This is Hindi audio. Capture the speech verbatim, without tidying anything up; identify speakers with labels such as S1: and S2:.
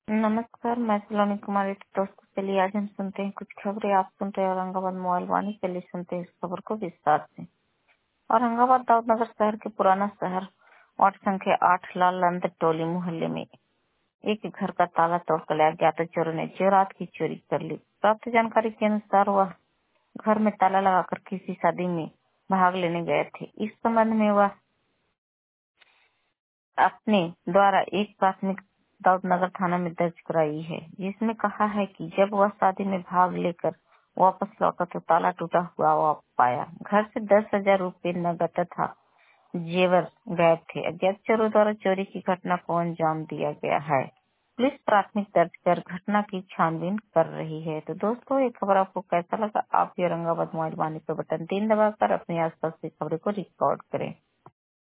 S1: नमस्कार, मैं सलोनी कुमारी। तो दोस्तों चलिए आज हम सुनते हैं कुछ खबरें। आप सुन रहे हैं औरंगाबाद मोबाइल वाणी। चलिए सुनते हैं इस खबर को विस्तार से। औरंगाबाद दाऊदनगर शहर के पुराना शहर वार्ड संख्या आठ लाल लंद टोली मोहल्ले में एक घर का ताला तोड़कर अज्ञात चोरों ने जो रात की चोरी कर ली। प्राप्त जानकारी के अनुसार वह घर में ताला लगाकर किसी शादी में भाग लेने गए थे। इस संबंध में वह अपने द्वारा एक प्राथमिक दाऊदनगर थाना में दर्ज कराई है, जिसमें कहा है कि जब वह शादी में भाग लेकर वापस लौटा तो ताला टूटा हुआ वह पाया। घर से दस हजार रूपए नकद तथा जेवर गायब थे। अज्ञात चोरों द्वारा चोरी की घटना को अंजाम दिया गया है। पुलिस प्राथमिक दर्ज कर घटना की छानबीन कर रही है। तो दोस्तों, ये खबर आपको कैसा लगा? आप भी औरंगाबाद मोबाइल वाणी पर बटन तीन दबाकर अपने आसपास की खबरों को रिकॉर्ड करें।